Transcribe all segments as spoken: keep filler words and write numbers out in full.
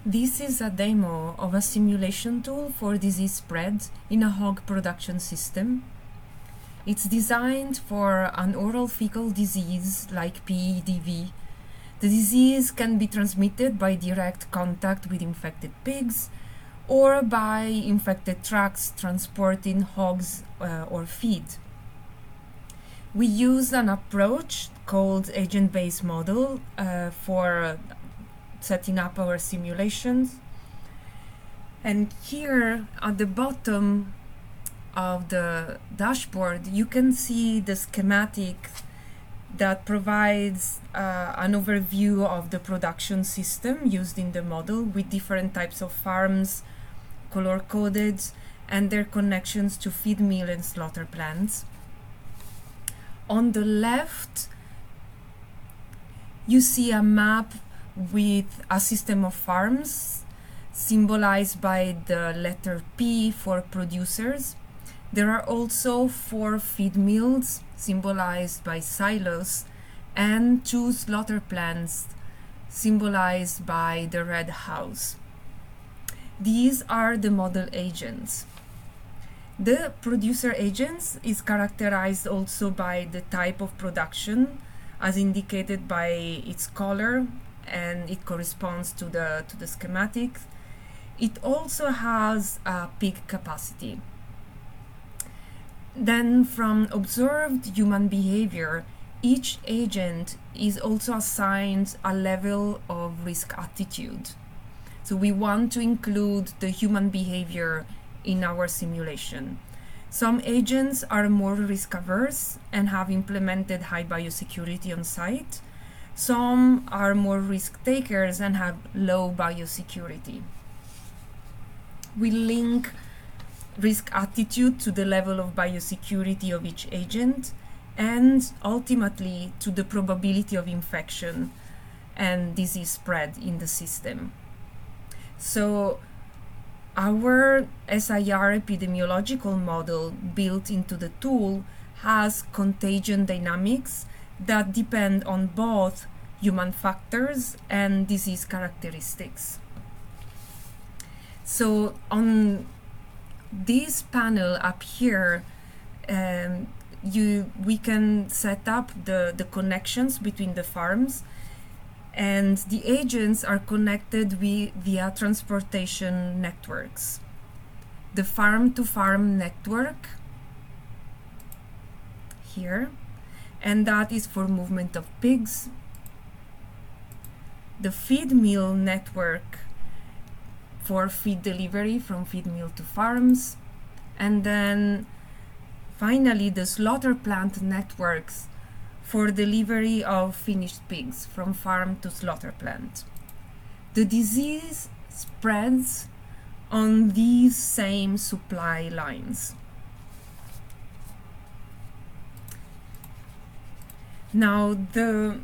This is a demo of a simulation tool for disease spread in a hog production system. It's designed for an oral fecal disease like P E D V. The disease can be transmitted by direct contact with infected pigs or by infected trucks transporting hogs uh, or feed. We use an approach called agent-based model uh, for setting up our simulations. And here at the bottom of the dashboard, you can see the schematic that provides uh, an overview of the production system used in the model with different types of farms, color-coded, and their connections to feed mill and slaughter plants. On the left, you see a map with a system of farms symbolized by the letter P for producers. There are also four feed mills symbolized by silos and two slaughter plants symbolized by the red house. These are the model agents. The producer agents is characterized also by the type of production as indicated by its color, and it corresponds to the to the schematic. It also has a pig capacity. Then from observed human behavior, each agent is also assigned a level of risk attitude. So we want to include the human behavior in our simulation. Some agents are more risk averse and have implemented high biosecurity on site. Some are more risk takers and have low biosecurity. We link risk attitude to the level of biosecurity of each agent and ultimately to the probability of infection and disease spread in the system. So our S I R epidemiological model built into the tool has contagion dynamics that depend on both human factors and disease characteristics. So on this panel up here, um, you we can set up the, the connections between the farms, and the agents are connected with, via transportation networks. The farm-to-farm network here, and that is for movement of pigs. The feed mill network for feed delivery from feed mill to farms, and then finally the slaughter plant networks for delivery of finished pigs from farm to slaughter plant. The disease spreads on these same supply lines. Now the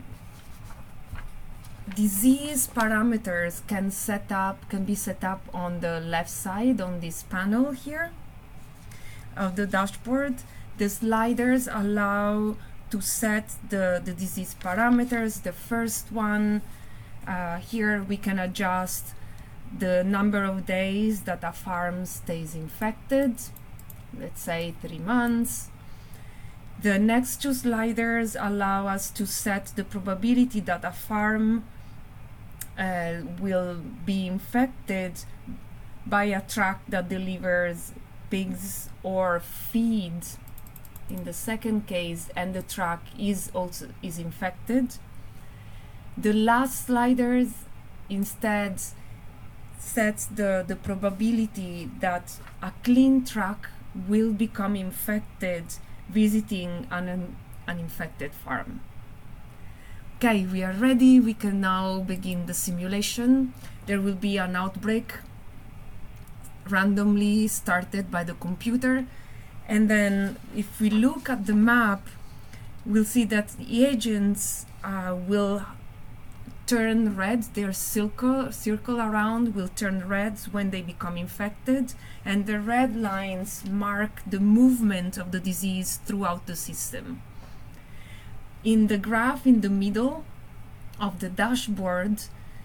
disease parameters can set up can be set up on the left side on this panel here of the dashboard. The sliders allow to set the, the disease parameters. The first one, uh, here we can adjust the number of days that a farm stays infected, let's say three months. The next two sliders allow us to set the probability that a farm uh, will be infected by a truck that delivers pigs or feed in the second case, and the truck is also is infected. The last sliders instead sets the, the probability that a clean truck will become infected visiting an, an, an infected farm. Okay, we are ready. We can now begin the simulation. There will be an outbreak randomly started by the computer. And then if we look at the map, we'll see that the agents uh, will turn red. Their circle, circle around will turn red when they become infected. And the red lines mark the movement of the disease throughout the system. In the graph in the middle of the dashboard,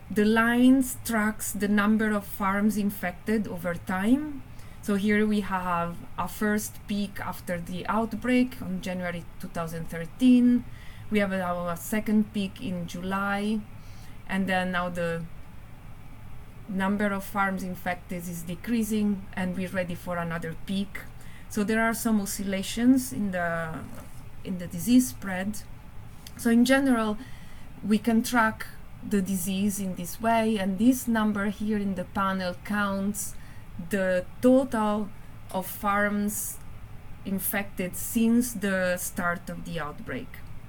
the lines tracks the number of farms infected over time. So here we have a first peak after the outbreak on January two thousand thirteen. We have a, a second peak in July, and then now the number of farms infected is decreasing, and we're ready for another peak. So there are some oscillations in the in the disease spread. So in general, we can track the disease in this way, and this number here in the panel counts the total of farms infected since the start of the outbreak.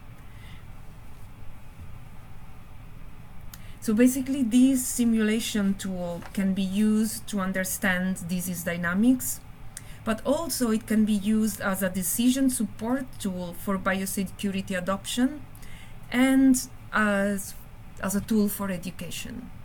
So basically, this simulation tool can be used to understand disease dynamics, but also it can be used as a decision support tool for biosecurity adoption and as, as a tool for education.